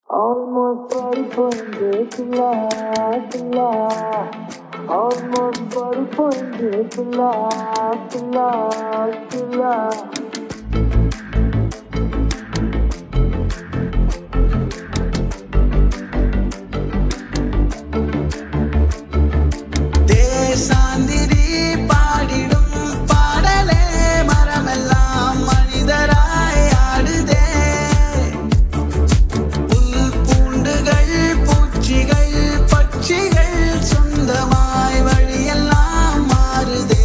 Almost body point to la. Almost body point to la. தேசாந்திரி பாடிடும் பாடலே மரமெல்லாம் மனிதராய் ஆடுதே. புல் பூண்டுகள் பூச்சிகள் பட்சிகள் சொந்தமாய் வழியெல்லாம் மாறுதே.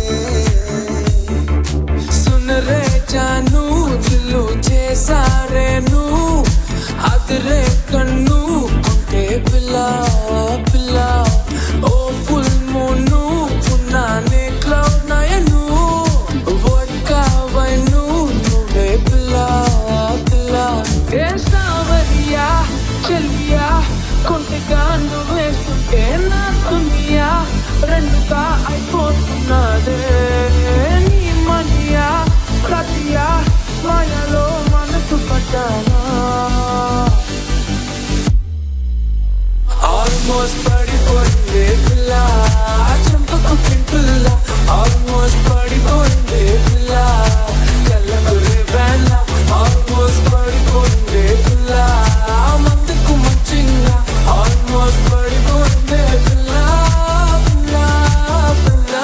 सुन रे जानू दिलो చేసారే నువ్వు అదరే కన్ను కొంటే పిల్ల పిల్ల ఓ ఫుల్ మూను పున్నానే క్లౌడ్ నయను వడ్కా వైను నువ్వే పిల్ల పిల్ల ఏ సావరియా చలియా కొంటెగా నువ్వేస్తుంటే నా దునియా రెండుగా అయిపోతున్నదే. నీ మనియా ప్రతియా మాయలో మనసు పడ్డానా. ఆల్మోస్ట్ పడిపోయిందే పిల్ల చెంపకు పింపుల్ల. ఆల్మోస్ట్ పడిపోయిందే పిల్ల కళ్ళకు రేవెల్ల. ఆల్మోస్ట్ పడిపోయిందే పిల్ల మందుకు మంచిగా. ఆల్మోస్ట్ పడిపోయిందే పిల్ల పిల్ల పిల్ల.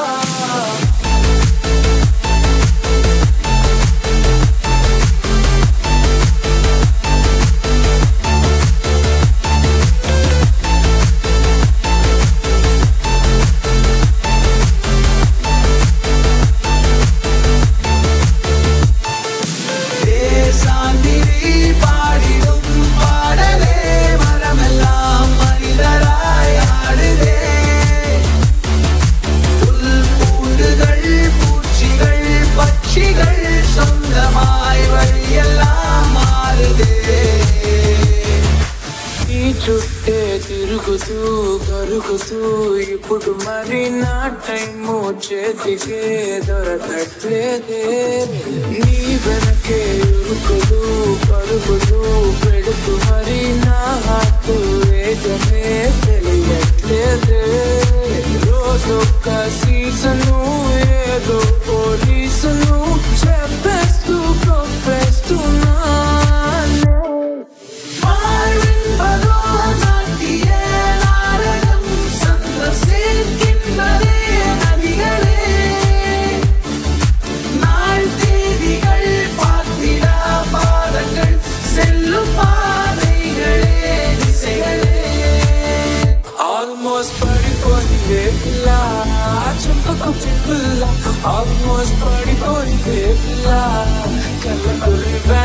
தேசாந்திரி பாடிடும் பாடலே மரமெல்லாம் மனிதராய் ஆடுதே. புல் பூண்டுகள் பூச்சிகள் பட்சிகள் சொந்தமாய் வழியெல்லாம் மாறுதே. ఈ చుట్టే తిరుగుతూ కరుగుతూ ఇప్పుడు మరి నా టైము చేతికే దొరకట్లేదే. నీ వెనకే ఉరుకులు పరుగులు పెడుతూ మరి నా హార్ట్ వేగమే తెలియట్లేదే. రోజొక్క సీజను ఏదో పోలీసును చెప్పేస్తూ ప్రొప్పేస్తున్నానే. Almost పడిపోయిందే పిల్ల చెంపకు పింపుల్ల. Almost పడిపోయిందే పిల్ల కళ్ళకు రివెల్ల.